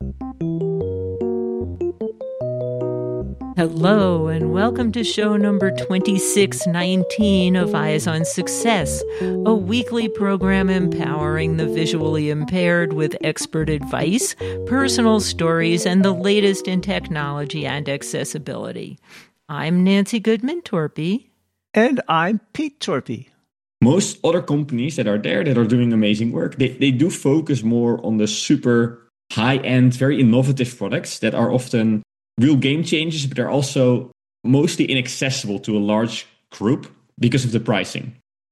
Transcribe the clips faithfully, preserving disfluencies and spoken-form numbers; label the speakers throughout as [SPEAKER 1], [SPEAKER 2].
[SPEAKER 1] Hello, and welcome to show number twenty-six nineteen of Eyes on Success, a weekly program empowering the visually impaired with expert advice, personal stories, and the latest in technology and accessibility. I'm Nancy Goodman-Torpy.
[SPEAKER 2] And I'm Pete Torpy.
[SPEAKER 3] Most other companies that are there that are doing amazing work, they, they do focus more on the super high-end, very innovative products that are often real game changers, but they're also mostly inaccessible to a large group because of the pricing.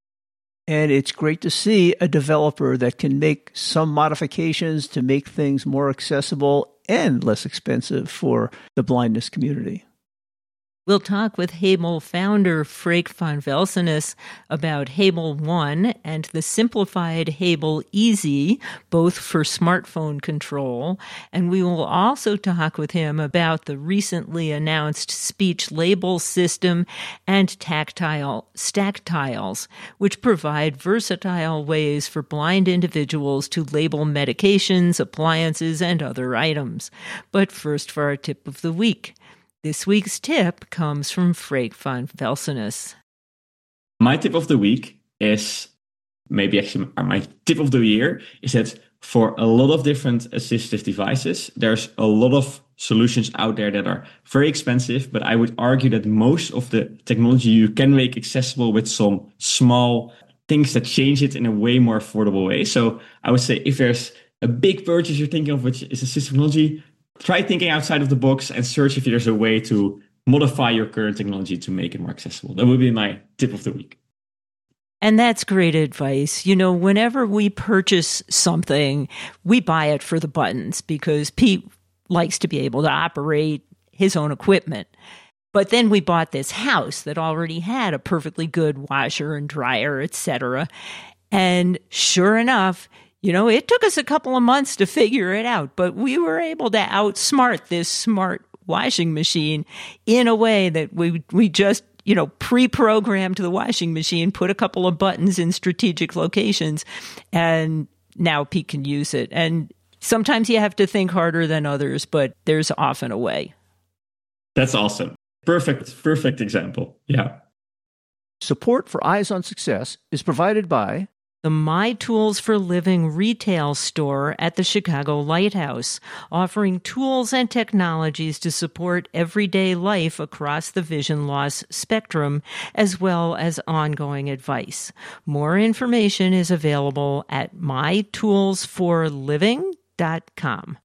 [SPEAKER 2] And it's great to see a developer that can make some modifications to make things more accessible and less expensive for the blindness community.
[SPEAKER 1] We'll talk with Hable founder Freek van Velsenus about Hable One and the simplified Hable Easy, both for smartphone control. And we will also talk with him about the recently announced speech label system and tactile stack tiles, which provide versatile ways for blind individuals to label medications, appliances, and other items. But first, for our tip of the week. This week's tip comes from Freek van Velsenus.
[SPEAKER 3] My tip of the week is, maybe actually my tip of the year, is that for a lot of different assistive devices, there's a lot of solutions out there that are very expensive, but I would argue that most of the technology you can make accessible with some small things that change it in a way more affordable way. So I would say if there's a big purchase you're thinking of, which is assistive technology, try thinking outside of the box and search if there's a way to modify your current technology to make it more accessible. That would be my tip of the week.
[SPEAKER 1] And that's great advice. You know, whenever we purchase something, we buy it for the buttons because Pete likes to be able to operate his own equipment. But then we bought this house that already had a perfectly good washer and dryer, et cetera. And sure enough, you know, it took us a couple of months to figure it out, but we were able to outsmart this smart washing machine in a way that we we just, you know, pre-programmed the washing machine, put a couple of buttons in strategic locations, and now Pete can use it. And sometimes you have to think harder than others, but there's often a way.
[SPEAKER 3] That's awesome. Perfect, perfect example. Yeah.
[SPEAKER 2] Support for Eyes on Success is provided by
[SPEAKER 1] the My Tools for Living retail store at the Chicago Lighthouse, offering tools and technologies to support everyday life across the vision loss spectrum, as well as ongoing advice. More information is available at my tools for living dot com.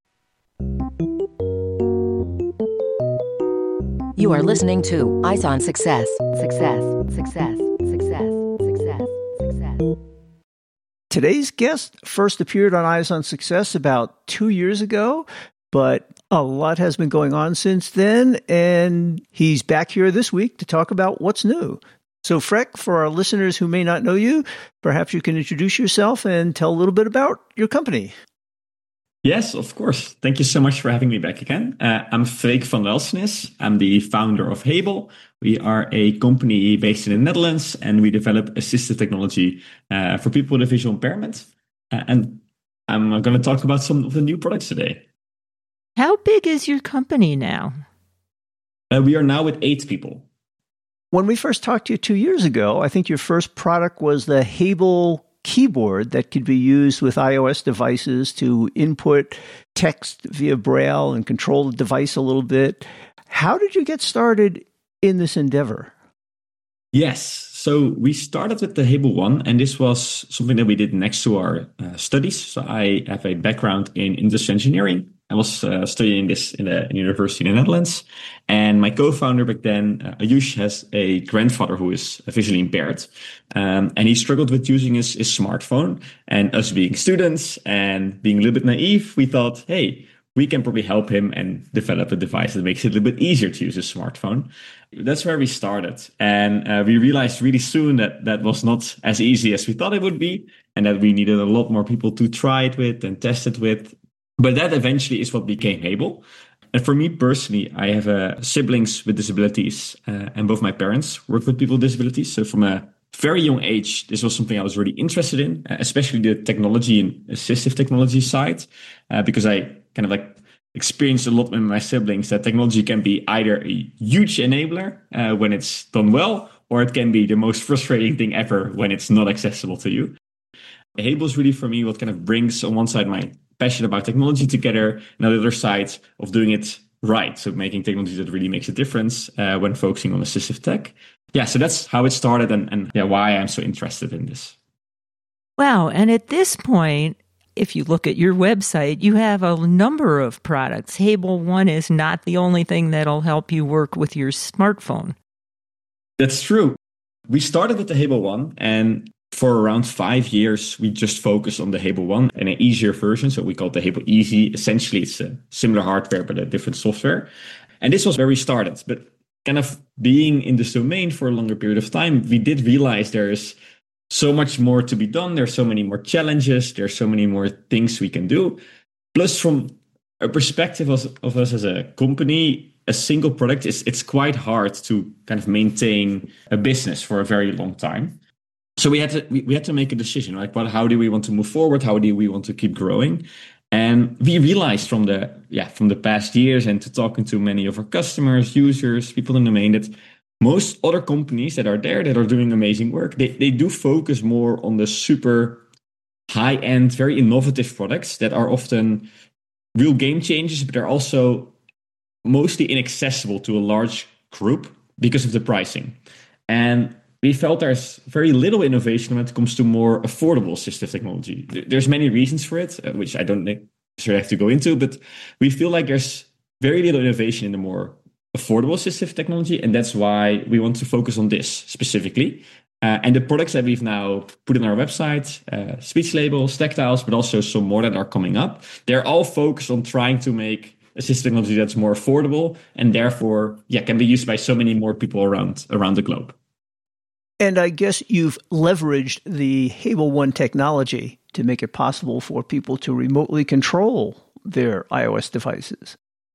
[SPEAKER 4] You are listening to Eyes on Success. Success, success, success, success, success.
[SPEAKER 2] Today's guest first appeared on Eyes on Success about two years ago, but a lot has been going on since then, and he's back here this week to talk about what's new. So, Freek, for our listeners who may not know you, perhaps you can introduce yourself and tell a little bit about your company.
[SPEAKER 3] Yes, of course. Thank you so much for having me back again. Uh, I'm Freek van Velsenus. I'm the founder of Hable. We are a company based in the Netherlands, and we develop assistive technology uh, for people with a visual impairment. Uh, and I'm going to talk about some of the new products today.
[SPEAKER 1] How big is your company now?
[SPEAKER 3] Uh, we are now with eight people.
[SPEAKER 2] When we first talked to you two years ago, I think your first product was the Hable keyboard that could be used with iOS devices to input text via Braille and control the device a little bit. How did you get started in this endeavor?
[SPEAKER 3] Yes, so we started with the Hable One, and this was something that we did next to our uh, studies. So I have a background in industrial engineering. I was uh, studying this in a, in a university in the Netherlands. And my co-founder back then, uh, Ayush, has a grandfather who is visually impaired. Um, and he struggled with using his, his smartphone. And us being students and being a little bit naive, we thought, hey, we can probably help him and develop a device that makes it a little bit easier to use his smartphone. That's where we started. And uh, we realized really soon that that was not as easy as we thought it would be, and that we needed a lot more people to try it with and test it with. But that eventually is what became Hable. And for me personally, I have uh, siblings with disabilities, uh, and both my parents work with people with disabilities. So from a very young age, this was something I was really interested in, especially the technology and assistive technology side, uh, because I kind of like experienced a lot with my siblings that technology can be either a huge enabler uh, when it's done well, or it can be the most frustrating thing ever when it's not accessible to you. Hable is really for me what kind of brings on one side my passion about technology together, and on the other side of doing it right. So making technology that really makes a difference uh, when focusing on assistive tech. Yeah, so that's how it started and, and yeah, why I'm so interested in this.
[SPEAKER 1] Wow. And at this point, if you look at your website, you have a number of products. Hable One is not the only thing that'll help you work with your smartphone.
[SPEAKER 3] That's true. We started with the Hable One, and for around five years, we just focused on the Hable One and an easier version. So we call it the Hable Easy. Essentially, it's a similar hardware, but a different software. And this was where we started. But kind of being in this domain for a longer period of time, we did realize there's so much more to be done. There's so many more challenges. There's so many more things we can do. Plus, from a perspective of, of us as a company, a single product is it's quite hard to kind of maintain a business for a very long time. So we had to we, we had to make a decision, like, what, how do we want to move forward? How do we want to keep growing? And we realized from the yeah from the past years and to talking to many of our customers, users, people in the domain, that most other companies that are there that are doing amazing work, they, they do focus more on the super high-end, very innovative products that are often real game changers, but they're also mostly inaccessible to a large group because of the pricing. And we felt there's very little innovation when it comes to more affordable assistive technology. There's many reasons for it, which I don't necessarily have to go into, but we feel like there's very little innovation in the more affordable assistive technology, and that's why we want to focus on this specifically. Uh, and the products that we've now put on our website, uh, speech labels, tactiles, but also some more that are coming up, they're all focused on trying to make assistive technology that's more affordable and therefore yeah, can be used by so many more people around around the globe.
[SPEAKER 2] And I guess you've leveraged the Hable One technology to make it possible for people to remotely control their iOS devices.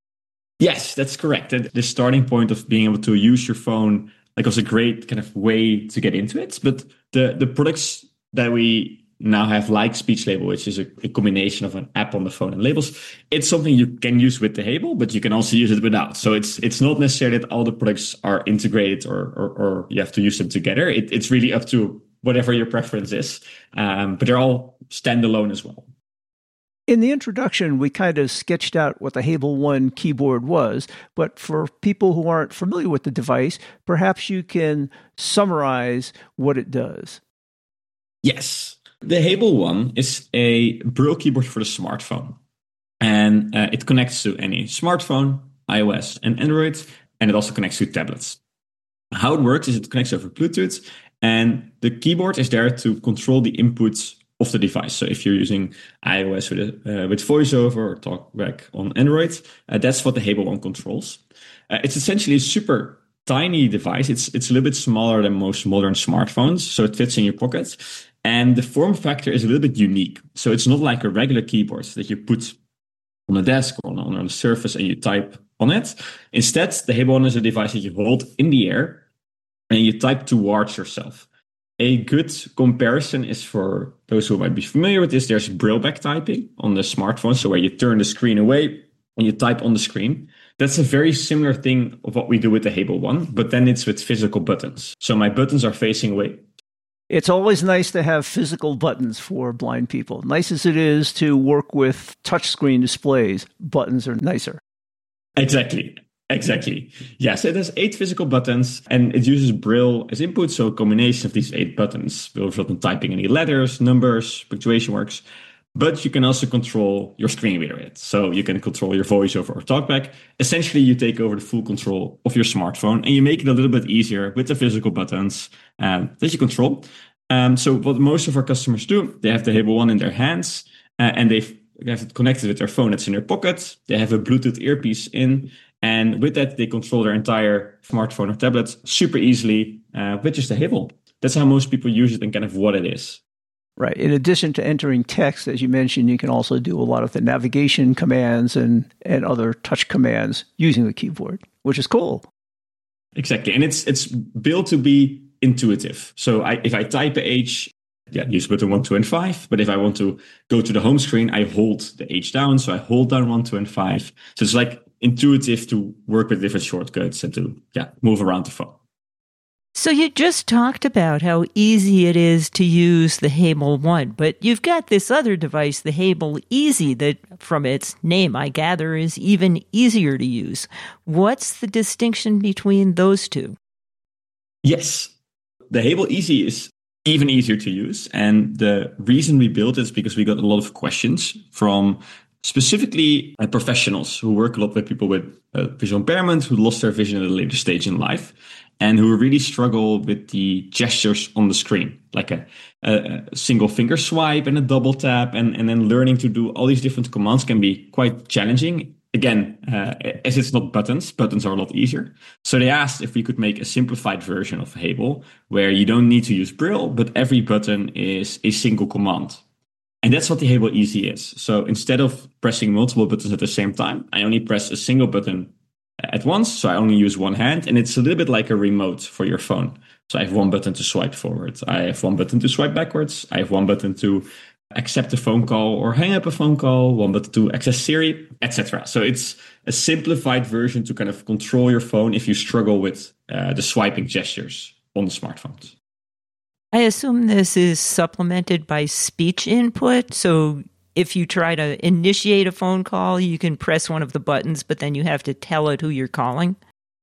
[SPEAKER 3] Yes, that's correct. And the starting point of being able to use your phone like was a great kind of way to get into it. But the, the products that we now have, like Speech Label, which is a, a combination of an app on the phone and labels, it's something you can use with the Hable, but you can also use it without. So it's it's not necessarily that all the products are integrated or or, or you have to use them together. It, it's really up to whatever your preference is. Um, but they're all standalone as well.
[SPEAKER 2] In the introduction, we kind of sketched out what the Hable One keyboard was, but for people who aren't familiar with the device, perhaps you can summarize what it does.
[SPEAKER 3] Yes. The Hable One is a Braille keyboard for the smartphone, and uh, it connects to any smartphone, iOS and Android, and it also connects to tablets. How it works is it connects over Bluetooth, and the keyboard is there to control the inputs of the device. So if you're using iOS with a, uh, with VoiceOver or TalkBack on Android, uh, that's what the Hable One controls. Uh, it's essentially a super tiny device. It's it's a little bit smaller than most modern smartphones, so it fits in your pocket. And the form factor is a little bit unique. So it's not like a regular keyboard that you put on a desk or on, on a surface and you type on it. Instead, the Hable One is a device that you hold in the air and you type towards yourself. A good comparison is for those who might be familiar with this. There's Braille back typing on the smartphone. So where you turn the screen away and you type on the screen. That's a very similar thing of what we do with the Hable One, but then it's with physical buttons. So my buttons are facing away.
[SPEAKER 2] It's always nice to have physical buttons for blind people. Nice as it is to work with touchscreen displays, buttons are nicer.
[SPEAKER 3] Exactly. Exactly. Yes, it has eight physical buttons and it uses Braille as input. So a combination of these eight buttons will result in typing any letters, numbers, punctuation marks. But you can also control your screen reader with it. So you can control your VoiceOver or TalkBack. Essentially, you take over the full control of your smartphone and you make it a little bit easier with the physical buttons um, that you control. Um, so what most of our customers do, they have the Hable One in their hands uh, and they have it connected with their phone that's in their pocket. They have a Bluetooth earpiece in. And with that, they control their entire smartphone or tablet super easily uh, with just the Hable. That's how most people use it and kind of what it is.
[SPEAKER 2] Right. In addition to entering text, as you mentioned, you can also do a lot of the navigation commands and, and other touch commands using the keyboard, which is cool.
[SPEAKER 3] Exactly. And it's it's built to be intuitive. So I, if I type a H, yeah, use button one, two, and five. But if I want to go to the home screen, I hold the H down. So I hold down one, two, and five. So it's like intuitive to work with different shortcuts and to yeah move around the phone.
[SPEAKER 1] So you just talked about how easy it is to use the Hable One, but you've got this other device, the Hable Easy, that from its name, I gather, is even easier to use. What's the distinction between those two?
[SPEAKER 3] Yes, the Hable Easy is even easier to use. And the reason we built it is because we got a lot of questions from specifically uh, professionals who work a lot with people with uh, visual impairment, who lost their vision at a later stage in life, and who really struggle with the gestures on the screen, like a, a, a single finger swipe and a double tap, and, and then learning to do all these different commands can be quite challenging. Again, uh, as it's not buttons, buttons are a lot easier. So they asked if we could make a simplified version of Hable where you don't need to use Braille, but every button is a single command. And that's what the Hable Easy is. So instead of pressing multiple buttons at the same time, I only press a single button at once. So I only use one hand, and it's a little bit like a remote for your phone. So I have one button to swipe forward. I have one button to swipe backwards. I have one button to accept a phone call or hang up a phone call, one button to access Siri, et cetera. So it's a simplified version to kind of control your phone if you struggle with uh, the swiping gestures on the smartphones.
[SPEAKER 1] I assume this is supplemented by speech input. So if you try to initiate a phone call, you can press one of the buttons, but then you have to tell it who you're calling.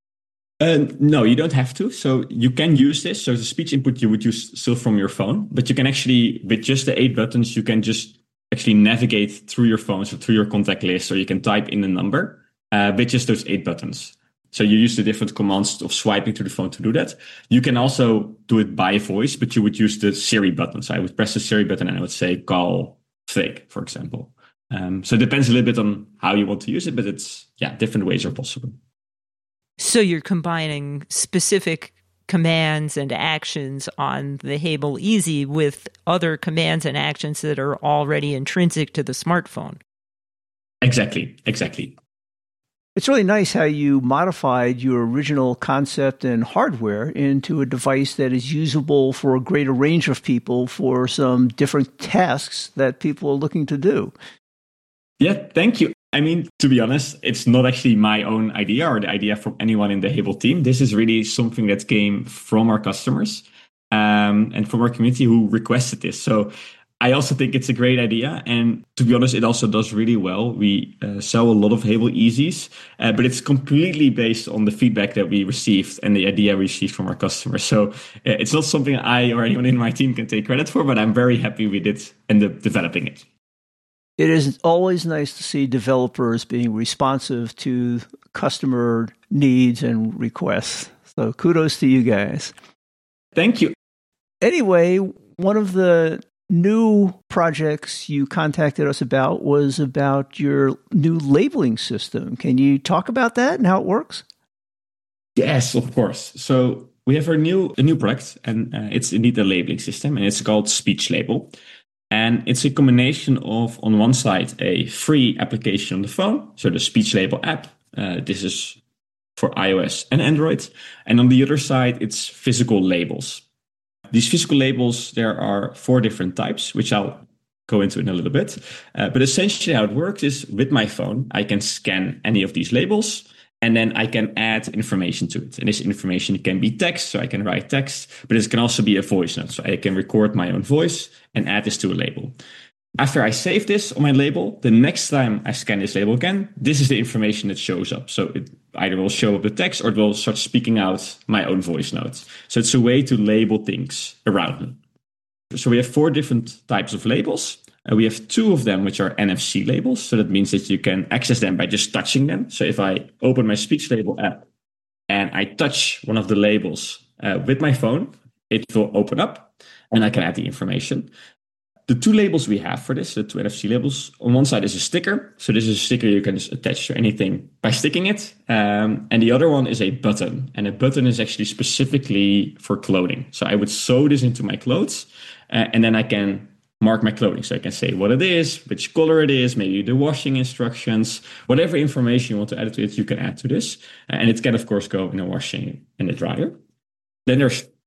[SPEAKER 3] Uh, no, you don't have to. So you can use this. So the speech input you would use still from your phone, but you can actually, with just the eight buttons, you can just actually navigate through your phone, so through your contact list, or you can type in a number uh, with just those eight buttons. So you use the different commands of swiping to the phone to do that. You can also do it by voice, but you would use the Siri button. So I would press the Siri button and I would say call Fake, for example. Um, so it depends a little bit on how you want to use it, but it's, yeah, different ways are possible.
[SPEAKER 1] So you're combining specific commands and actions on the Hable Easy with other commands and actions that are already intrinsic to the smartphone.
[SPEAKER 3] Exactly, exactly.
[SPEAKER 2] It's really nice how you modified your original concept and hardware into a device that is usable for a greater range of people for some different tasks that people are looking to do.
[SPEAKER 3] Yeah, thank you. I mean, to be honest, it's not actually my own idea or the idea from anyone in the Hable team. This is really something that came from our customers um, and from our community who requested this. So I also think it's a great idea. And to be honest, it also does really well. We uh, sell a lot of Hable Easies, uh, but it's completely based on the feedback that we received and the idea we received from our customers. So uh, it's not something I or anyone in my team can take credit for, but I'm very happy we did end up developing it.
[SPEAKER 2] It is always nice to see developers being responsive to customer needs and requests. So kudos to you guys.
[SPEAKER 3] Thank you.
[SPEAKER 2] Anyway, one of the new projects you contacted us about was about your new labeling system. Can you talk about that and how it works?
[SPEAKER 3] Yes, of course. So we have our new a new product, and uh, it's indeed a labeling system, and it's called Speech Label. And it's a combination of, on one side, a free application on the phone, so the Speech Label app. Uh, this is for iOS and Android. And on the other side, it's physical labels. These physical labels, there are four different types, which I'll go into in a little bit. Uh, but essentially how it works is with my phone, I can scan any of these labels, and then I can add information to it. And this information can be text, so I can write text, but it can also be a voice note. So I can record my own voice and add this to a label. After I save this on my label, the next time I scan this label again, this is the information that shows up. So it either will show up the text or it will start speaking out my own voice notes. So it's a way to label things around me. So we have four different types of labels. Uh, we have two of them, which are N F C labels. So that means that you can access them by just touching them. So if I open my Speech Label app and I touch one of the labels uh, with my phone, it will open up and I can add the information. The two labels we have for this, the two N F C labels, on one side is a sticker. So this is a sticker you can just attach to anything by sticking it. Um, and the other one is a button. And a button is actually specifically for clothing. So I would sew this into my clothes uh, and then I can mark my clothing. So I can say what it is, which color it is, maybe the washing instructions, whatever information you want to add to it, you can add to this. And it can, of course, go in the washing and the dryer. Then there's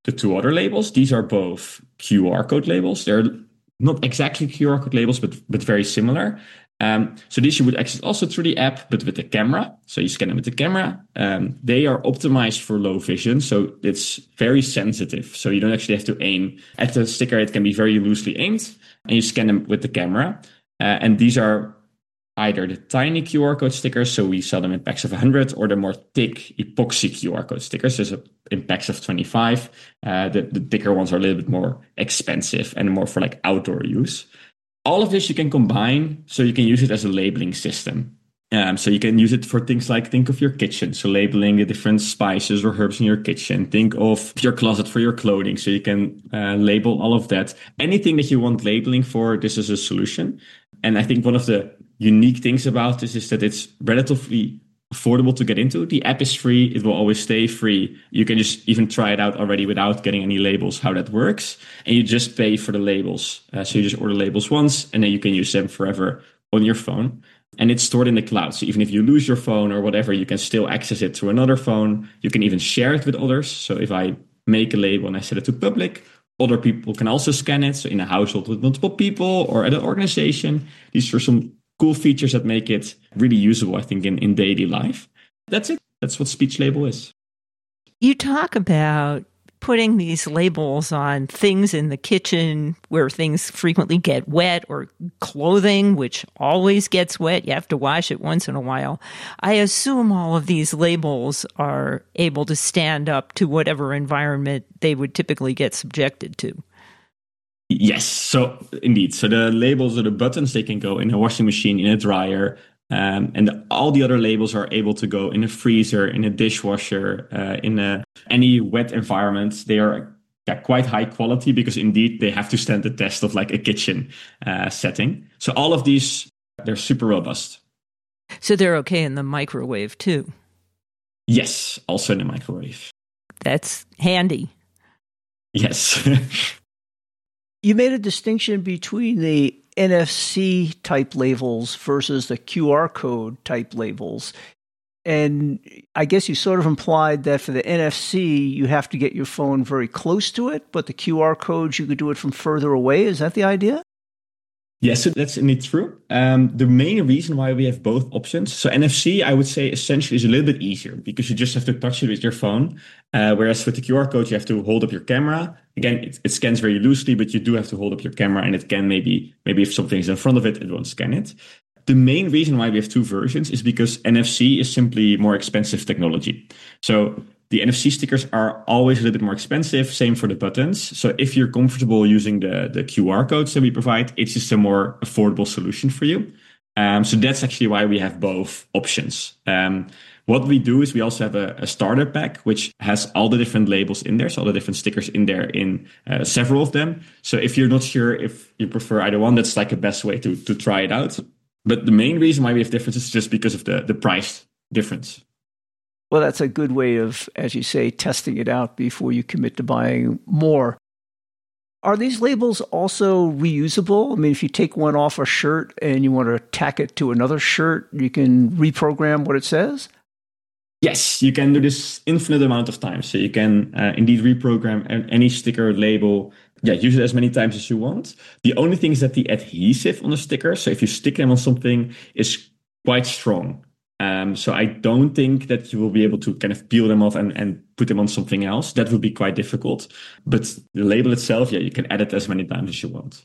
[SPEAKER 3] the two other labels. These are both Q R code labels. They're not exactly Q R code labels, but but very similar. Um, so these you would access also through the app, but with the camera. So you scan them with the camera. Um, they are optimized for low vision, so it's very sensitive. So you don't actually have to aim at the sticker. It can be very loosely aimed, and you scan them with the camera. Uh, and these are either the tiny Q R code stickers, so we sell them in packs of one hundred, or the more thick epoxy Q R code stickers, so in packs of twenty-five. Uh, the, the thicker ones are a little bit more expensive and more for like outdoor use. All of this you can combine, so you can use it as a labeling system. Um, so you can use it for things like, think of your kitchen, so labeling the different spices or herbs in your kitchen. Think of your closet for your clothing, so you can uh, label all of that. Anything that you want labeling for, this is a solution. And I think one of the unique things about this is that it's relatively affordable to get into. The app is free. It will always stay free. You can just even try it out already without getting any labels, how that works. And you just pay for the labels. Uh, so you just order labels once, and then you can use them forever on your phone. And it's stored in the cloud. So even if you lose your phone or whatever, you can still access it through another phone. You can even share it with others. So if I make a label and I set it to public, other people can also scan it. So in a household with multiple people or at an organization, these are some cool features that make it really usable, I think, in, in daily life. That's it. That's what Speech Label is.
[SPEAKER 1] You talk about putting these labels on things in the kitchen where things frequently get wet, or clothing, which always gets wet. You have to wash it once in a while. I assume all of these labels are able to stand up to whatever environment they would typically get subjected to.
[SPEAKER 3] Yes, so indeed. So the labels or the buttons, they can go in a washing machine, in a dryer, um, and the, all the other labels are able to go in a freezer, in a dishwasher, uh, in a, any wet environment. They are yeah, quite high quality because indeed they have to stand the test of like a kitchen uh, setting. So all of these, they're super robust.
[SPEAKER 1] So they're okay in the microwave too?
[SPEAKER 3] Yes, also in the microwave.
[SPEAKER 1] That's handy.
[SPEAKER 3] Yes.
[SPEAKER 2] You made a distinction between the N F C type labels versus the Q R code type labels. And I guess you sort of implied that for the N F C, you have to get your phone very close to it, but the Q R codes, you could do it from further away. Is that the idea?
[SPEAKER 3] Yes, so that's indeed true. Um, the main reason why we have both options, so N F C, I would say essentially is a little bit easier because you just have to touch it with your phone. Uh, whereas with the Q R code, you have to hold up your camera. Again, it, it scans very loosely, but you do have to hold up your camera, and it can maybe, maybe if something is in front of it, it won't scan it. The main reason why we have two versions is because N F C is simply more expensive technology. So the N F C stickers are always a little bit more expensive. Same for the buttons. So if you're comfortable using the, the Q R codes that we provide, it's just a more affordable solution for you. Um, so that's actually why we have both options. Um, what we do is we also have a, a starter pack, which has all the different labels in there. So all the different stickers in there in uh, several of them. So if you're not sure if you prefer either one, that's like the best way to, to try it out. But the main reason why we have differences is just because of the, the price difference.
[SPEAKER 2] Well, that's a good way of, as you say, testing it out before you commit to buying more. Are these labels also reusable? I mean, if you take one off a shirt and you want to tack it to another shirt, you can reprogram what it says?
[SPEAKER 3] Yes, you can do this infinite amount of times. So you can uh, indeed reprogram any sticker label. Yeah, use it as many times as you want. The only thing is that the adhesive on the sticker, so if you stick them on something, is quite strong. Um, so I don't think that you will be able to kind of peel them off and, and put them on something else. That would be quite difficult. But the label itself, yeah, you can add it as many times as you want.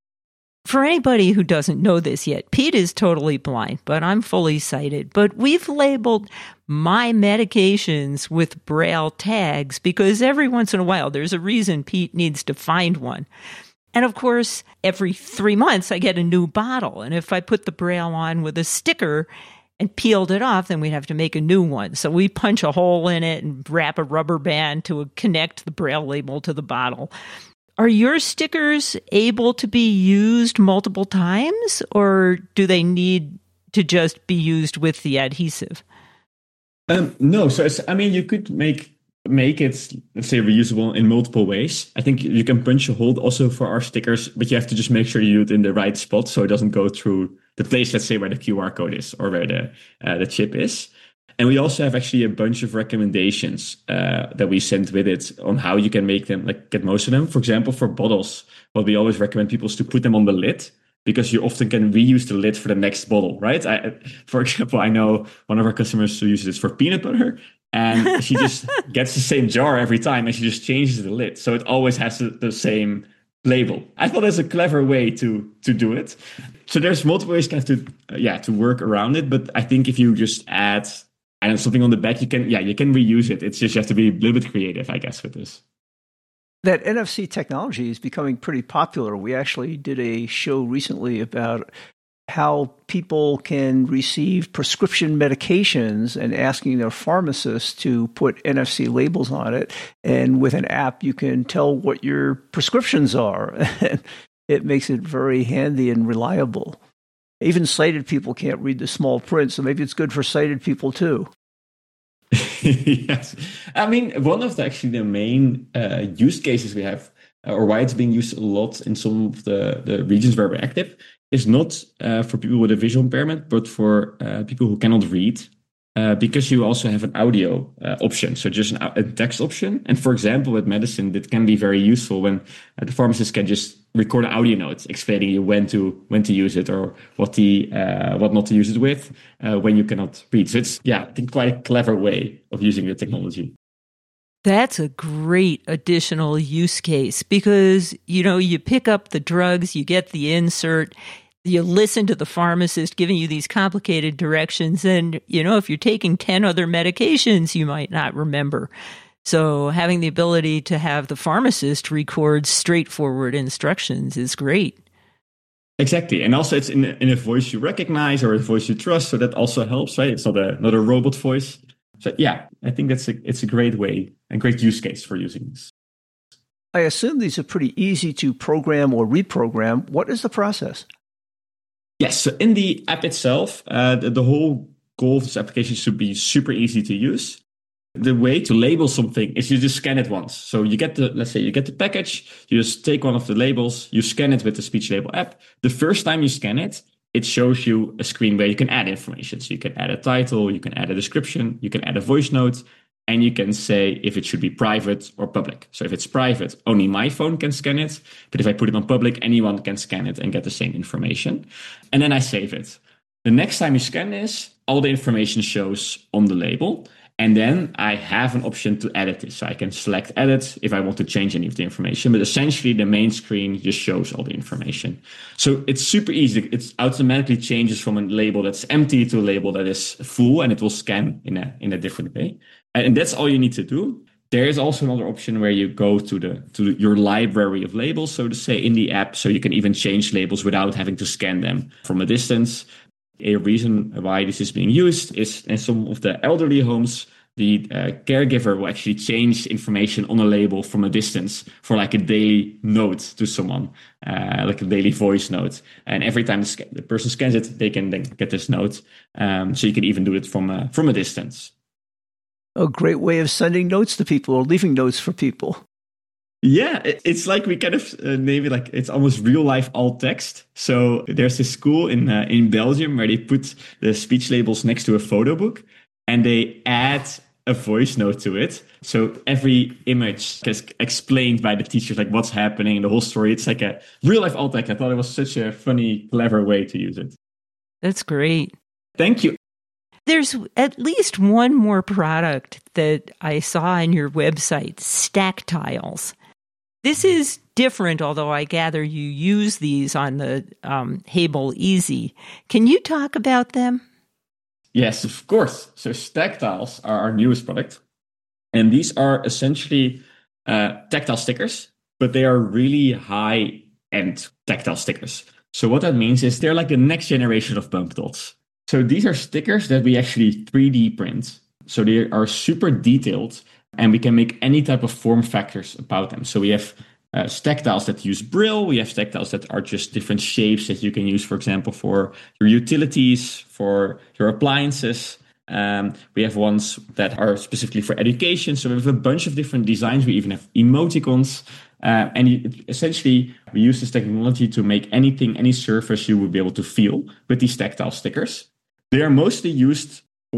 [SPEAKER 1] For anybody who doesn't know this yet, Pete is totally blind, but I'm fully sighted. But we've labeled my medications with Braille tags because every once in a while there's a reason Pete needs to find one. And of course, every three months I get a new bottle. And if I put the Braille on with a sticker and peeled it off, then we'd have to make a new one. So we punch a hole in it and wrap a rubber band to connect the Braille label to the bottle. Are your stickers able to be used multiple times, or do they need to just be used with the adhesive?
[SPEAKER 3] Um, no, so it's, I mean, you could make make it, let's say, reusable in multiple ways. I think you can punch a hole also for our stickers, but you have to just make sure you do it in the right spot so it doesn't go through the place, let's say, where the Q R code is or where the uh, the chip is. And we also have actually a bunch of recommendations uh, that we sent with it on how you can make them, like get most of them. For example, for bottles, what we always recommend people is to put them on the lid, because you often can reuse the lid for the next bottle, right? I, for example, I know one of our customers who uses this for peanut butter, and she just gets the same jar every time and she just changes the lid. So it always has the, the same label. I thought that's a clever way to to do it. So there's multiple ways kind of to, uh, yeah, to work around it. But I think if you just add and something on the back, you can, yeah, you can reuse it. It's just you have to be a little bit creative, I guess, with this.
[SPEAKER 2] That N F C technology is becoming pretty popular. We actually did a show recently about how people can receive prescription medications and asking their pharmacist to put N F C labels on it. And with an app, you can tell what your prescriptions are. It makes it very handy and reliable. Even sighted people can't read the small print, so maybe it's good for sighted people too.
[SPEAKER 3] Yes. I mean, one of the actually the main uh, use cases we have, uh, or why it's being used a lot in some of the, the regions where we're active, is not uh, for people with a visual impairment, but for uh, people who cannot read, uh, because you also have an audio uh, option, so just an, a text option. And for example, with medicine, that can be very useful when uh, the pharmacist can just record an audio note explaining you when to when to use it, or what the uh, what not to use it with uh, when you cannot read. So it's, yeah, I think quite a clever way of using the technology.
[SPEAKER 1] That's a great additional use case because, you know, you pick up the drugs, you get the insert, you listen to the pharmacist giving you these complicated directions. And, you know, if you're taking ten other medications, you might not remember. So having the ability to have the pharmacist record straightforward instructions is great.
[SPEAKER 3] Exactly. And also it's in, in a voice you recognize or a voice you trust. So that also helps, right? It's not a, not a robot voice. So yeah, I think that's a, it's a great way, a great use case for using this.
[SPEAKER 2] I assume these are pretty easy to program or reprogram. What is the process?
[SPEAKER 3] Yes, so in the app itself, uh, the, the whole goal of this application should be super easy to use. The way to label something is you just scan it once. So you get the, let's say you get the package, you just take one of the labels, you scan it with the speech label app. The first time you scan it, it shows you a screen where you can add information. So you can add a title, you can add a description, you can add a voice note, and you can say if it should be private or public. So if it's private, only my phone can scan it. But if I put it on public, anyone can scan it and get the same information. And then I save it. The next time you scan this, all the information shows on the label. And then I have an option to edit this. So I can select edit if I want to change any of the information. But essentially, the main screen just shows all the information. So it's super easy. It automatically changes from a label that's empty to a label that is full, and it will scan in a in a different way. And that's all you need to do. There is also another option where you go to the to your library of labels, so to say, in the app. So you can even change labels without having to scan them from a distance. A reason why this is being used is in some of the elderly homes, the uh, caregiver will actually change information on a label from a distance for like a daily note to someone, uh, like a daily voice note. And every time the, sc- the person scans it, they can then get this note. Um, so you can even do it from a, from a distance.
[SPEAKER 2] A great way of sending notes to people or leaving notes for people.
[SPEAKER 3] Yeah, it's like we kind of uh, name it like it's almost real life alt text. So there's this school in uh, in Belgium where they put the speech labels next to a photo book and they add a voice note to it. So every image gets explained by the teachers, like what's happening, the whole story. It's like a real life alt text. I thought it was such a funny, clever way to use it.
[SPEAKER 1] That's great.
[SPEAKER 3] Thank you.
[SPEAKER 1] There's at least one more product that I saw on your website, Stacktiles. This is different, although I gather you use these on the um, Hable Easy. Can you talk about them?
[SPEAKER 3] Yes, of course. So Stacktiles are our newest product. And these are essentially uh, tactile stickers, but they are really high-end tactile stickers. So what that means is they're like the next generation of bump dots. So these are stickers that we actually three D print. So they are super detailed, and we can make any type of form factors about them. So we have uh, Stacktiles that use Braille. We have Stacktiles that are just different shapes that you can use, for example, for your utilities, for your appliances. Um, we have ones that are specifically for education. So we have a bunch of different designs. We even have emoticons. Uh, and you, essentially, we use this technology to make anything, any surface you would be able to feel with these tactile stickers. They are mostly used for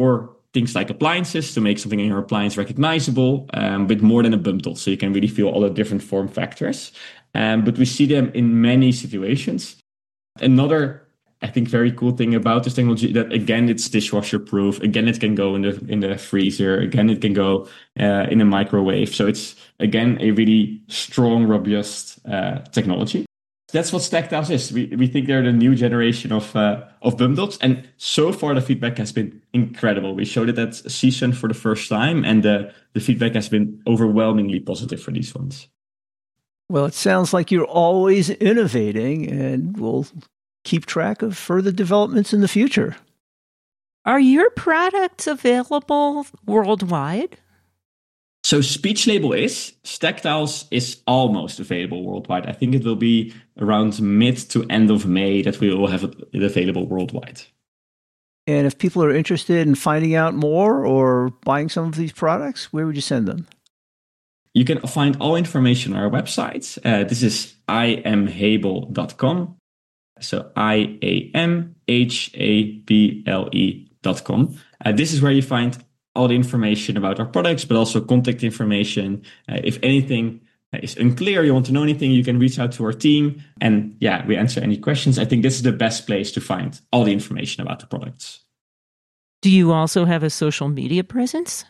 [SPEAKER 3] things like appliances to make something in your appliance recognizable, um, but more than a bundle. So you can really feel all the different form factors. Um, but we see them in many situations. Another, I think, very cool thing about this technology that, again, it's dishwasher proof. Again, it can go in the in the freezer. Again, it can go uh, in a microwave. So it's, again, a really strong, robust uh, technology. That's what Stacktiles is. We we think they're the new generation of uh, of bundles, and so far the feedback has been incredible. We showed it at C S U N for the first time, and the the feedback has been overwhelmingly positive for these ones.
[SPEAKER 2] Well, it sounds like you're always innovating, and we'll keep track of further developments in the future.
[SPEAKER 1] Are your products available worldwide?
[SPEAKER 3] So SpeechLabel is. Stacktiles is almost available worldwide. I think it will be around mid to end of May that we will have it available worldwide.
[SPEAKER 2] And if people are interested in finding out more or buying some of these products, where would you send them?
[SPEAKER 3] You can find all information on our website. Uh, this is i am hable dot com. So I A M H A B L E dot com. Uh, this is where you find all the information about our products, but also contact information. Uh, if anything is unclear, you want to know anything, you can reach out to our team. And yeah, we answer any questions. I think this is the best place to find all the information about the products.
[SPEAKER 1] Do you also have a social media presence?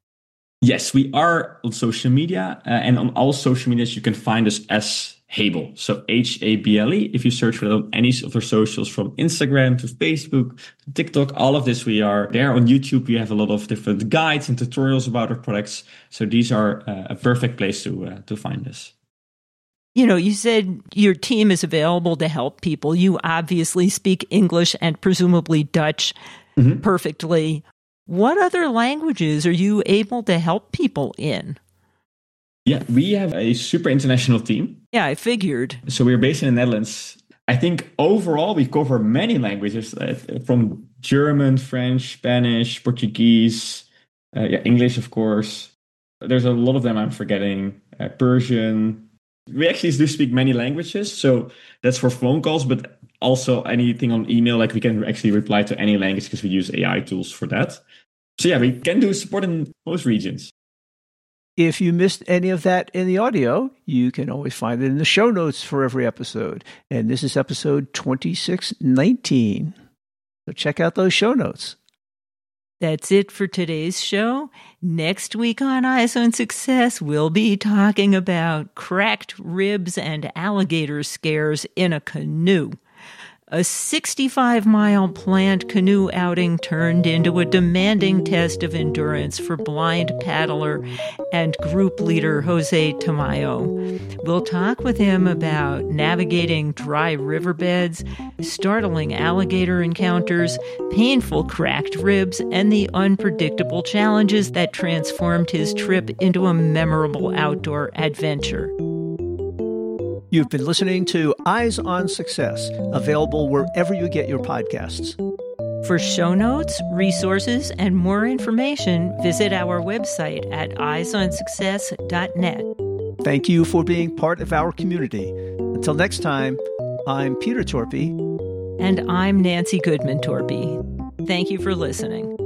[SPEAKER 3] Yes, we are on social media. Uh, and on all social medias, you can find us as Hable. So H A B L E. If you search for it on any of our socials, from Instagram to Facebook to TikTok, all of this, we are there. On YouTube, we have a lot of different guides and tutorials about our products. So these are uh, a perfect place to uh, to find us.
[SPEAKER 1] You know, you said your team is available to help people. You obviously speak English and presumably Dutch mm-hmm. perfectly. What other languages are you able to help people in?
[SPEAKER 3] Yeah, we have a super international team.
[SPEAKER 1] Yeah, I figured.
[SPEAKER 3] So we're based in the Netherlands. I think overall we cover many languages, uh, from German, French, Spanish, Portuguese, uh, yeah, English, of course. There's a lot of them I'm forgetting. Uh, Persian. We actually do speak many languages. So that's for phone calls, but also anything on email. Like we can actually reply to any language because we use A I tools for that. So yeah, we can do support in most regions.
[SPEAKER 2] If you missed any of that in the audio, you can always find it in the show notes for every episode. And this is episode twenty-six nineteen. So check out those show notes.
[SPEAKER 1] That's it for today's show. Next week on Eyes on Success, we'll be talking about cracked ribs and alligator scares in a canoe. A sixty-five mile planned canoe outing turned into a demanding test of endurance for blind paddler and group leader Jose Tamayo. We'll talk with him about navigating dry riverbeds, startling alligator encounters, painful cracked ribs, and the unpredictable challenges that transformed his trip into a memorable outdoor adventure.
[SPEAKER 2] You've been listening to Eyes on Success, available wherever you get your podcasts.
[SPEAKER 1] For show notes, resources, and more information, visit our website at eyes on success dot net.
[SPEAKER 2] Thank you for being part of our community. Until next time, I'm Peter Torpy.
[SPEAKER 1] And I'm Nancy Goodman Torpy. Thank you for listening.